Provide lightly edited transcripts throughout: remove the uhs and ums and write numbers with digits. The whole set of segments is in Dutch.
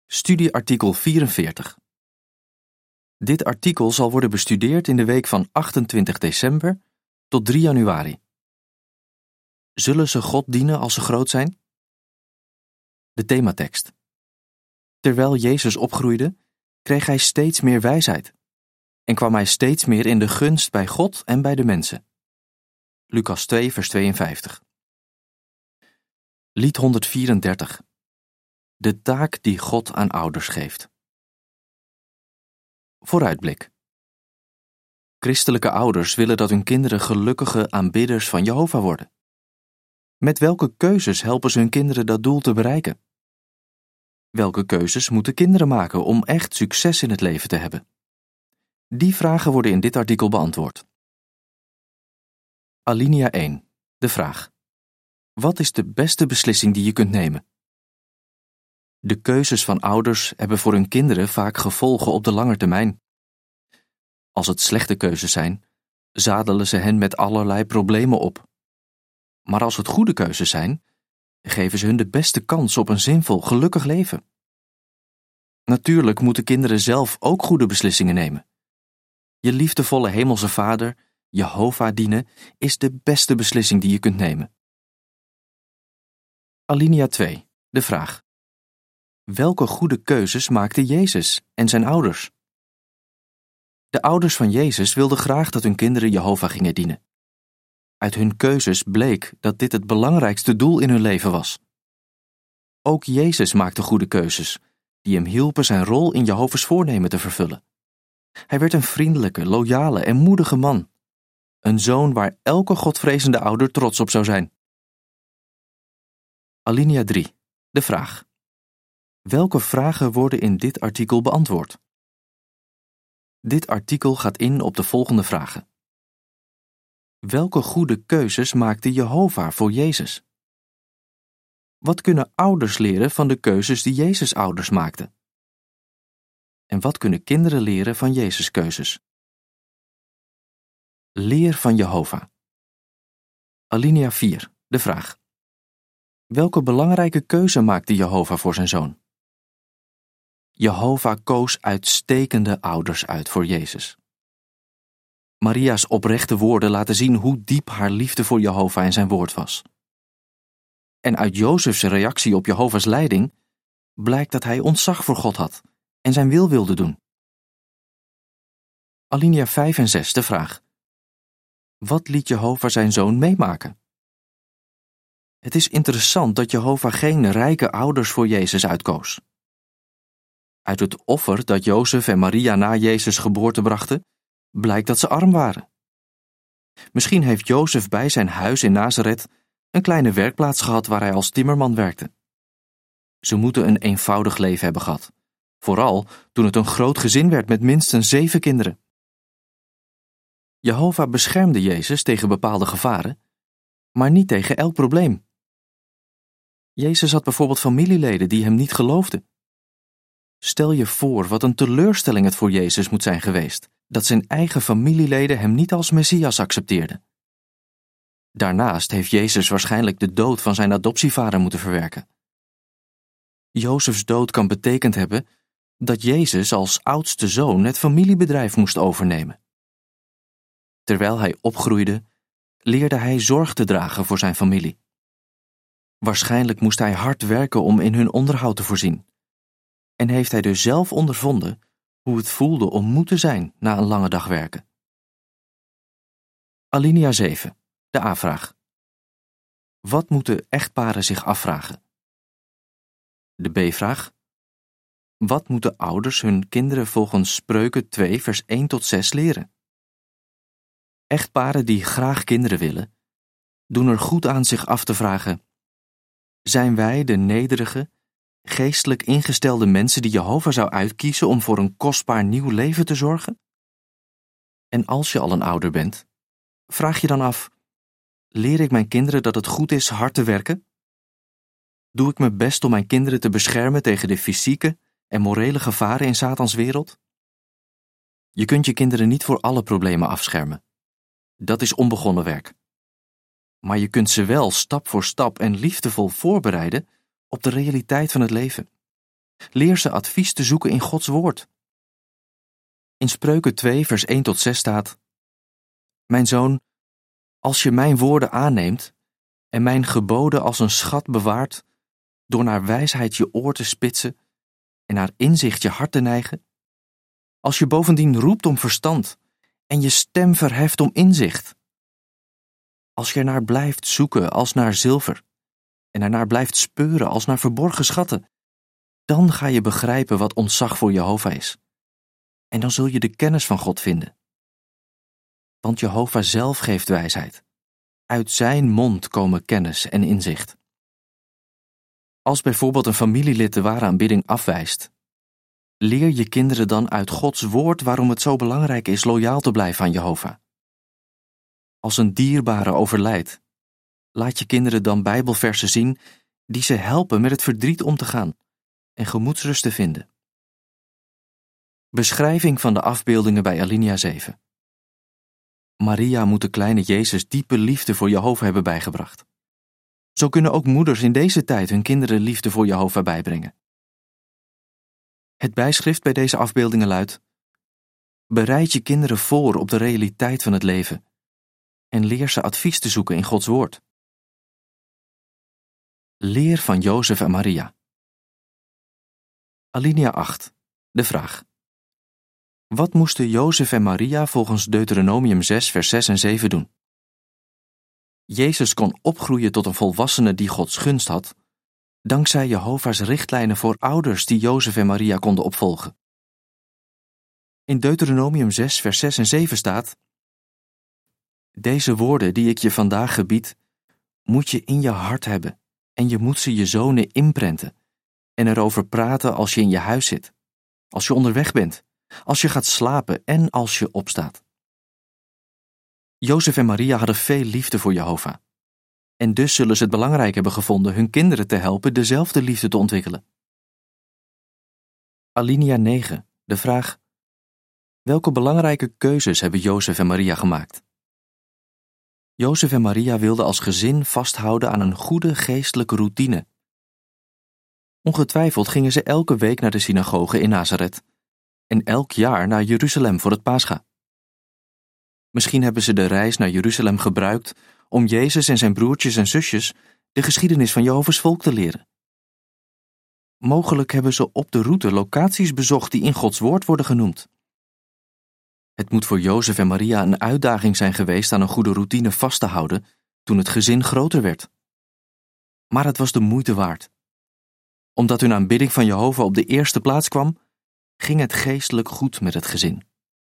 Studieartikel 44. Dit artikel zal worden bestudeerd in de week van 28 december tot 3 januari. Zullen ze God dienen als ze groot zijn? De thematekst. Terwijl Jezus opgroeide, kreeg hij steeds meer wijsheid en kwam hij steeds meer in de gunst bij God en bij de mensen. Lucas 2, vers 52. Lied 134. De taak die God aan ouders geeft. Vooruitblik. Christelijke ouders willen dat hun kinderen gelukkige aanbidders van Jehovah worden. Met welke keuzes helpen ze hun kinderen dat doel te bereiken? Welke keuzes moeten kinderen maken om echt succes in het leven te hebben? Die vragen worden in dit artikel beantwoord. Alinea 1. De vraag. Wat is de beste beslissing die je kunt nemen? De keuzes van ouders hebben voor hun kinderen vaak gevolgen op de lange termijn. Als het slechte keuzes zijn, zadelen ze hen met allerlei problemen op. Maar als het goede keuzes zijn, geven ze hun de beste kans op een zinvol, gelukkig leven. Natuurlijk moeten kinderen zelf ook goede beslissingen nemen. Je liefdevolle hemelse Vader, Jehovah dienen, is de beste beslissing die je kunt nemen. Alinea 2. De vraag. Welke goede keuzes maakte Jezus en zijn ouders? De ouders van Jezus wilden graag dat hun kinderen Jehovah gingen dienen. Uit hun keuzes bleek dat dit het belangrijkste doel in hun leven was. Ook Jezus maakte goede keuzes, die hem hielpen zijn rol in Jehovah's voornemen te vervullen. Hij werd een vriendelijke, loyale en moedige man. Een zoon waar elke godvrezende ouder trots op zou zijn. Alinea 3. De vraag. Welke vragen worden in dit artikel beantwoord? Dit artikel gaat in op de volgende vragen. Welke goede keuzes maakte Jehovah voor Jezus? Wat kunnen ouders leren van de keuzes die Jezus' ouders maakten? En wat kunnen kinderen leren van Jezus' keuzes? Leer van Jehovah. Alinea 4. De vraag. Welke belangrijke keuze maakte Jehovah voor zijn zoon? Jehovah koos uitstekende ouders uit voor Jezus. Maria's oprechte woorden laten zien hoe diep haar liefde voor Jehovah en zijn woord was. En uit Jozefs reactie op Jehovah's leiding blijkt dat hij ontzag voor God had en zijn wil wilde doen. Alinea 5 en 6. De vraag. Wat liet Jehovah zijn zoon meemaken? Het is interessant dat Jehovah geen rijke ouders voor Jezus uitkoos. Uit het offer dat Jozef en Maria na Jezus' geboorte brachten, blijkt dat ze arm waren. Misschien heeft Jozef bij zijn huis in Nazareth een kleine werkplaats gehad waar hij als timmerman werkte. Ze moeten een eenvoudig leven hebben gehad, vooral toen het een groot gezin werd met minstens 7 kinderen. Jehovah beschermde Jezus tegen bepaalde gevaren, maar niet tegen elk probleem. Jezus had bijvoorbeeld familieleden die hem niet geloofden. Stel je voor wat een teleurstelling het voor Jezus moet zijn geweest, dat zijn eigen familieleden hem niet als Messias accepteerden. Daarnaast heeft Jezus waarschijnlijk de dood van zijn adoptievader moeten verwerken. Jozefs dood kan betekend hebben dat Jezus als oudste zoon het familiebedrijf moest overnemen. Terwijl hij opgroeide, leerde hij zorg te dragen voor zijn familie. Waarschijnlijk moest hij hard werken om in hun onderhoud te voorzien. En heeft hij dus zelf ondervonden hoe het voelde om moe te zijn na een lange dag werken. Alinea 7. De A-vraag. Wat moeten echtparen zich afvragen? De B-vraag. Wat moeten ouders hun kinderen volgens Spreuken 2 vers 1 tot 6 leren? Echtparen die graag kinderen willen, doen er goed aan zich af te vragen: zijn wij de nederige, geestelijk ingestelde mensen die Jehovah zou uitkiezen om voor een kostbaar nieuw leven te zorgen? En als je al een ouder bent, vraag je dan af: leer ik mijn kinderen dat het goed is hard te werken? Doe ik mijn best om mijn kinderen te beschermen tegen de fysieke en morele gevaren in Satans wereld? Je kunt je kinderen niet voor alle problemen afschermen. Dat is onbegonnen werk. Maar je kunt ze wel stap voor stap en liefdevol voorbereiden op de realiteit van het leven. Leer ze advies te zoeken in Gods woord. In Spreuken 2 vers 1 tot 6 staat: Mijn zoon, als je mijn woorden aanneemt en mijn geboden als een schat bewaart, door naar wijsheid je oor te spitsen en naar inzicht je hart te neigen, als je bovendien roept om verstand en je stem verheft om inzicht, als je ernaar blijft zoeken als naar zilver en ernaar blijft speuren als naar verborgen schatten, dan ga je begrijpen wat ontzag voor Jehovah is. En dan zul je de kennis van God vinden. Want Jehovah zelf geeft wijsheid. Uit zijn mond komen kennis en inzicht. Als bijvoorbeeld een familielid de ware aanbidding afwijst, leer je kinderen dan uit Gods woord waarom het zo belangrijk is loyaal te blijven aan Jehovah. Als een dierbare overlijdt, laat je kinderen dan Bijbelversen zien die ze helpen met het verdriet om te gaan en gemoedsrust te vinden. Beschrijving van de afbeeldingen bij Alinea 7. Maria moet de kleine Jezus diepe liefde voor Jehovah hebben bijgebracht. Zo kunnen ook moeders in deze tijd hun kinderen liefde voor Jehovah bijbrengen. Het bijschrift bij deze afbeeldingen luidt: bereid je kinderen voor op de realiteit van het leven en leer ze advies te zoeken in Gods woord. Leer van Jozef en Maria. Alinea 8. De vraag: wat moesten Jozef en Maria volgens Deuteronomium 6 vers 6 en 7 doen? Jezus kon opgroeien tot een volwassene die Gods gunst had, dankzij Jehovah's richtlijnen voor ouders die Jozef en Maria konden opvolgen. In Deuteronomium 6 vers 6 en 7 staat: deze woorden die ik je vandaag gebied, moet je in je hart hebben en je moet ze je zonen inprenten en erover praten als je in je huis zit, als je onderweg bent, als je gaat slapen en als je opstaat. Jozef en Maria hadden veel liefde voor Jehovah. En dus zullen ze het belangrijk hebben gevonden hun kinderen te helpen dezelfde liefde te ontwikkelen. Alinea 9. De vraag: welke belangrijke keuzes hebben Jozef en Maria gemaakt? Jozef en Maria wilden als gezin vasthouden aan een goede geestelijke routine. Ongetwijfeld gingen ze elke week naar de synagoge in Nazareth en elk jaar naar Jeruzalem voor het Pascha. Misschien hebben ze de reis naar Jeruzalem gebruikt om Jezus en zijn broertjes en zusjes de geschiedenis van Jehovah's volk te leren. Mogelijk hebben ze op de route locaties bezocht die in Gods woord worden genoemd. Het moet voor Jozef en Maria een uitdaging zijn geweest aan een goede routine vast te houden toen het gezin groter werd. Maar het was de moeite waard. Omdat hun aanbidding van Jehovah op de eerste plaats kwam, ging het geestelijk goed met het gezin.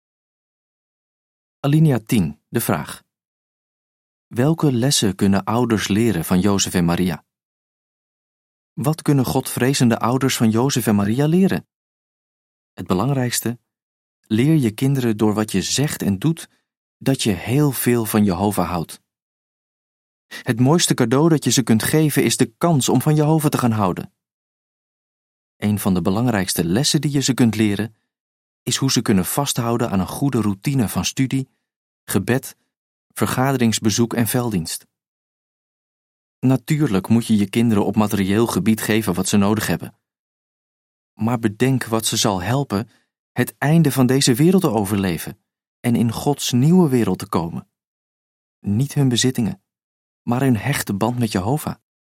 Alinea 10. De vraag: welke lessen kunnen ouders leren van Jozef en Maria? Wat kunnen godvrezende ouders van Jozef en Maria leren? Het belangrijkste: leer je kinderen door wat je zegt en doet dat je heel veel van Jehovah houdt. Het mooiste cadeau dat je ze kunt geven is de kans om van Jehovah te gaan houden. Een van de belangrijkste lessen die je ze kunt leren is hoe ze kunnen vasthouden aan een goede routine van studie, gebed, vergaderingsbezoek en velddienst. Natuurlijk moet je je kinderen op materieel gebied geven wat ze nodig hebben. Maar bedenk wat ze zal helpen het einde van deze wereld te overleven en in Gods nieuwe wereld te komen. Niet hun bezittingen, maar hun hechte band met Jehovah.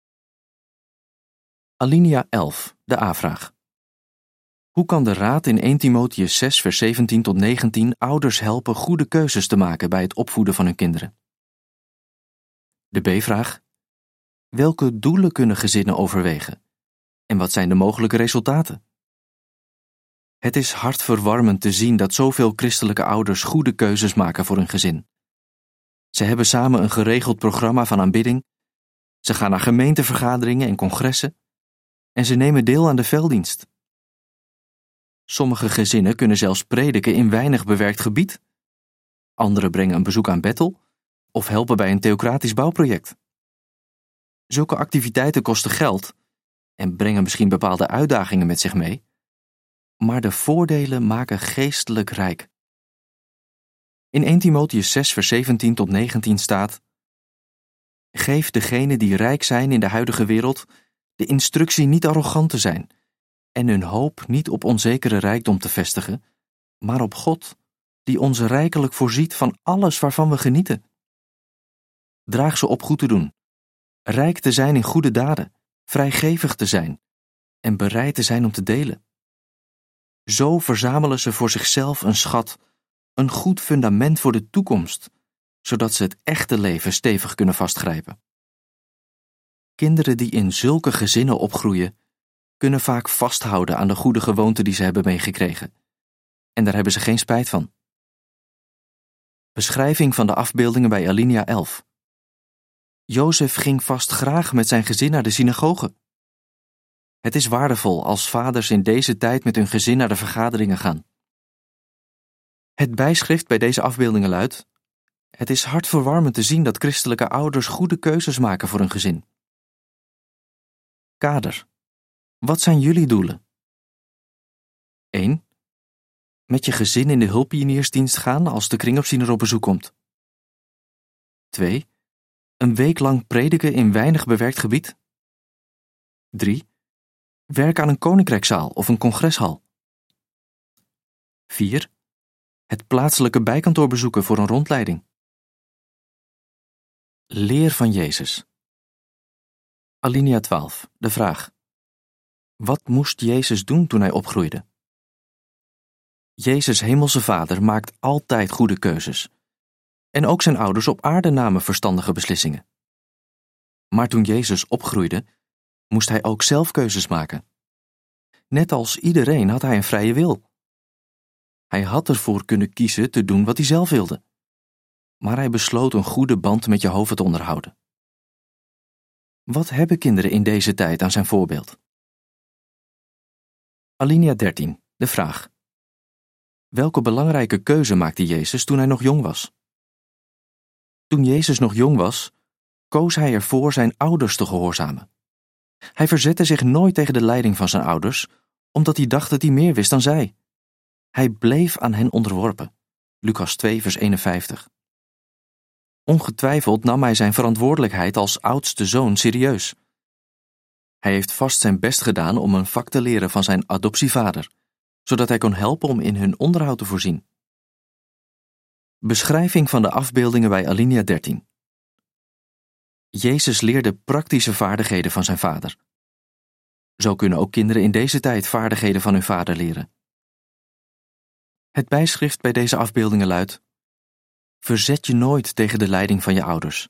Alinea 11. De A-vraag: hoe kan de Raad in 1 Timotheüs 6 vers 17 tot 19 ouders helpen goede keuzes te maken bij het opvoeden van hun kinderen? De B-vraag: welke doelen kunnen gezinnen overwegen? En wat zijn de mogelijke resultaten? Het is hartverwarmend te zien dat zoveel christelijke ouders goede keuzes maken voor hun gezin. Ze hebben samen een geregeld programma van aanbidding, ze gaan naar gemeentevergaderingen en congressen en ze nemen deel aan de velddienst. Sommige gezinnen kunnen zelfs prediken in weinig bewerkt gebied. Anderen brengen een bezoek aan Bethel of helpen bij een theocratisch bouwproject. Zulke activiteiten kosten geld en brengen misschien bepaalde uitdagingen met zich mee, maar de voordelen maken geestelijk rijk. In 1 Timotheüs 6 vers 17 tot 19 staat: geef degenen die rijk zijn in de huidige wereld de instructie niet arrogant te zijn en hun hoop niet op onzekere rijkdom te vestigen, maar op God, die ons rijkelijk voorziet van alles waarvan we genieten. Draag ze op goed te doen, rijk te zijn in goede daden, vrijgevig te zijn en bereid te zijn om te delen. Zo verzamelen ze voor zichzelf een schat, een goed fundament voor de toekomst, zodat ze het echte leven stevig kunnen vastgrijpen. Kinderen die in zulke gezinnen opgroeien, kunnen vaak vasthouden aan de goede gewoonten die ze hebben meegekregen. En daar hebben ze geen spijt van. Beschrijving van de afbeeldingen bij Alinea 11. Jozef ging vast graag met zijn gezin naar de synagoge. Het is waardevol als vaders in deze tijd met hun gezin naar de vergaderingen gaan. Het bijschrift bij deze afbeeldingen luidt: het is hartverwarmend te zien dat christelijke ouders goede keuzes maken voor hun gezin. Kader. Wat zijn jullie doelen? 1. Met je gezin in de hulppioniersdienst gaan als de kringopziener op bezoek komt. 2. Een week lang prediken in weinig bewerkt gebied. 3. Werk aan een koninkrijkszaal of een congreshal. 4. Het plaatselijke bijkantoor bezoeken voor een rondleiding. Leer van Jezus. Alinea 12. De vraag: wat moest Jezus doen toen hij opgroeide? Jezus' hemelse Vader maakt altijd goede keuzes. En ook zijn ouders op aarde namen verstandige beslissingen. Maar toen Jezus opgroeide, moest hij ook zelf keuzes maken. Net als iedereen had hij een vrije wil. Hij had ervoor kunnen kiezen te doen wat hij zelf wilde. Maar hij besloot een goede band met Jehovah te onderhouden. Wat hebben kinderen in deze tijd aan zijn voorbeeld? Alinea 13. De vraag: welke belangrijke keuze maakte Jezus toen hij nog jong was? Toen Jezus nog jong was, koos hij ervoor zijn ouders te gehoorzamen. Hij verzette zich nooit tegen de leiding van zijn ouders, omdat hij dacht dat hij meer wist dan zij. Hij bleef aan hen onderworpen. Lucas 2, vers 51. Ongetwijfeld nam hij zijn verantwoordelijkheid als oudste zoon serieus. Hij heeft vast zijn best gedaan om een vak te leren van zijn adoptievader, zodat hij kon helpen om in hun onderhoud te voorzien. Beschrijving van de afbeeldingen bij Alinea 13. Jezus leerde praktische vaardigheden van zijn vader. Zo kunnen ook kinderen in deze tijd vaardigheden van hun vader leren. Het bijschrift bij deze afbeeldingen luidt: verzet je nooit tegen de leiding van je ouders.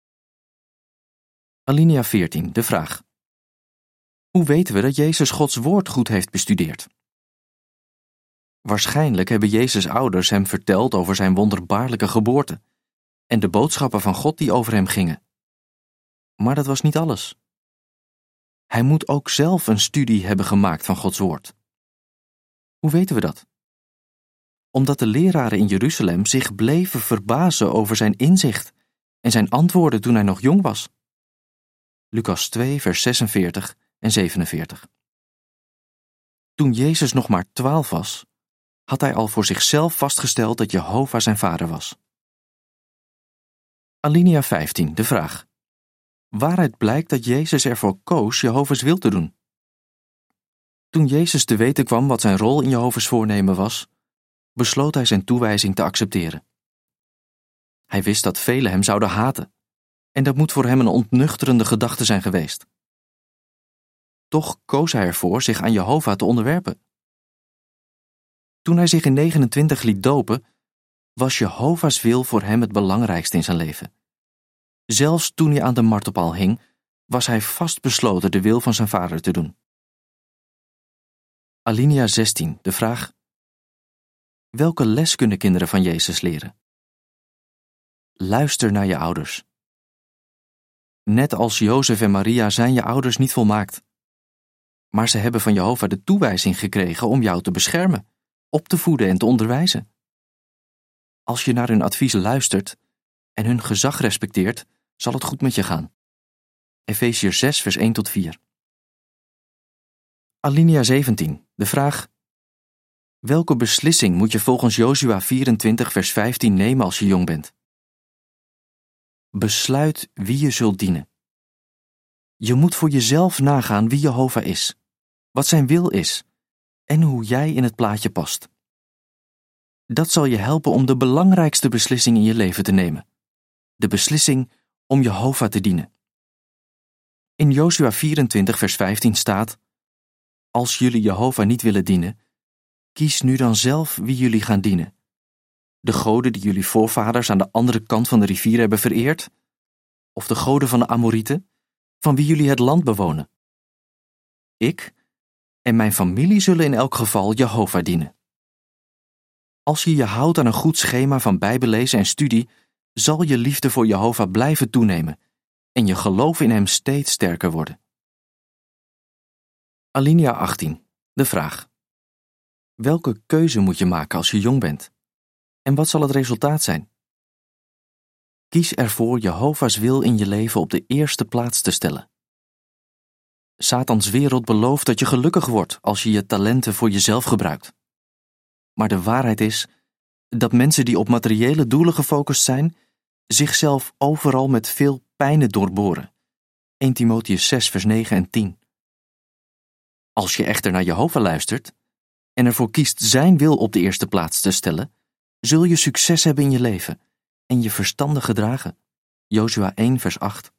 Alinea 14. De vraag: hoe weten we dat Jezus Gods woord goed heeft bestudeerd? Waarschijnlijk hebben Jezus' ouders hem verteld over zijn wonderbaarlijke geboorte en de boodschappen van God die over hem gingen. Maar dat was niet alles. Hij moet ook zelf een studie hebben gemaakt van Gods woord. Hoe weten we dat? Omdat de leraren in Jeruzalem zich bleven verbazen over zijn inzicht en zijn antwoorden toen hij nog jong was. Lucas 2, vers 46 en 47. Toen Jezus nog maar 12 was, had hij al voor zichzelf vastgesteld dat Jehovah zijn vader was. Alinea 15. De vraag: waaruit blijkt dat Jezus ervoor koos Jehovah's wil te doen? Toen Jezus te weten kwam wat zijn rol in Jehovah's voornemen was, besloot hij zijn toewijzing te accepteren. Hij wist dat velen hem zouden haten, en dat moet voor hem een ontnuchterende gedachte zijn geweest. Toch koos hij ervoor zich aan Jehovah te onderwerpen. Toen hij zich in 29 liet dopen, was Jehovah's wil voor hem het belangrijkste in zijn leven. Zelfs toen hij aan de martelpaal hing, was hij vastbesloten de wil van zijn vader te doen. Alinea 16. De vraag: welke les kunnen kinderen van Jezus leren? Luister naar je ouders. Net als Jozef en Maria zijn je ouders niet volmaakt. Maar ze hebben van Jehovah de toewijzing gekregen om jou te beschermen, op te voeden en te onderwijzen. Als je naar hun adviezen luistert en hun gezag respecteert, zal het goed met je gaan. Efeziërs 6, vers 1 tot 4. Alinea 17. De vraag: welke beslissing moet je volgens Jozua 24, vers 15 nemen als je jong bent? Besluit wie je zult dienen. Je moet voor jezelf nagaan wie Jehovah is. wat zijn wil is en hoe jij in het plaatje past. Dat zal je helpen om de belangrijkste beslissing in je leven te nemen. De beslissing om Jehovah te dienen. In Josua 24 vers 15 staat: Als jullie Jehovah niet willen dienen, kies nu dan zelf wie jullie gaan dienen. De goden die jullie voorvaders aan de andere kant van de rivier hebben vereerd, of de goden van de Amorieten, van wie jullie het land bewonen. Ik en mijn familie zullen in elk geval Jehovah dienen. Als je je houdt aan een goed schema van bijbellezen en studie, zal je liefde voor Jehovah blijven toenemen en je geloof in hem steeds sterker worden. Alinea 18. De vraag: welke keuze moet je maken als je jong bent? En wat zal het resultaat zijn? Kies ervoor Jehovah's wil in je leven op de eerste plaats te stellen. Satans wereld belooft dat je gelukkig wordt als je je talenten voor jezelf gebruikt. Maar de waarheid is dat mensen die op materiële doelen gefocust zijn, zichzelf overal met veel pijnen doorboren. 1 Timotheüs 6 vers 9 en 10. Als je echter naar Jehovah luistert en ervoor kiest zijn wil op de eerste plaats te stellen, zul je succes hebben in je leven en je verstandig gedragen. Josua 1 vers 8.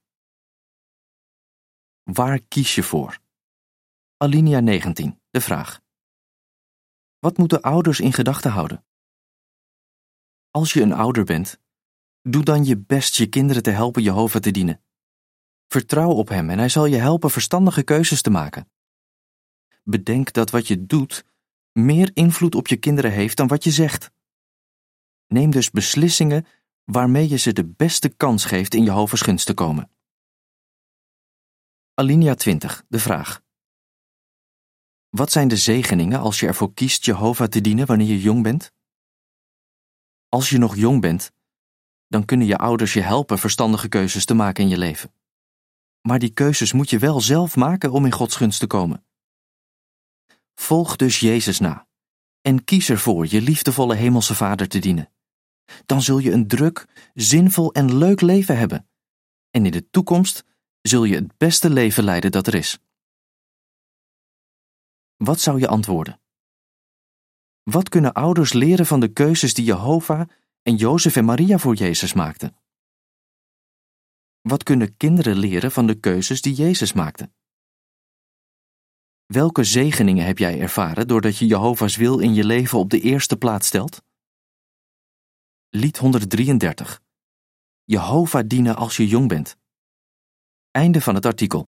Waar kies je voor? Alinea 19. De vraag: wat moeten ouders in gedachten houden? Als je een ouder bent, doe dan je best je kinderen te helpen Jehovah te dienen. Vertrouw op hem en hij zal je helpen verstandige keuzes te maken. Bedenk dat wat je doet meer invloed op je kinderen heeft dan wat je zegt. Neem dus beslissingen waarmee je ze de beste kans geeft in Jehovah's gunst te komen. Alinea 20. De vraag: wat zijn de zegeningen als je ervoor kiest Jehovah te dienen wanneer je jong bent? Als je nog jong bent, dan kunnen je ouders je helpen verstandige keuzes te maken in je leven. Maar die keuzes moet je wel zelf maken om in Gods gunst te komen. Volg dus Jezus na en kies ervoor je liefdevolle hemelse Vader te dienen. Dan zul je een druk, zinvol en leuk leven hebben. En in de toekomst zul je het beste leven leiden dat er is. Wat zou je antwoorden? Wat kunnen ouders leren van de keuzes die Jehovah en Jozef en Maria voor Jezus maakten? Wat kunnen kinderen leren van de keuzes die Jezus maakte? Welke zegeningen heb jij ervaren doordat je Jehovah's wil in je leven op de eerste plaats stelt? Lied 133. Jehovah dienen als je jong bent. Einde van het artikel.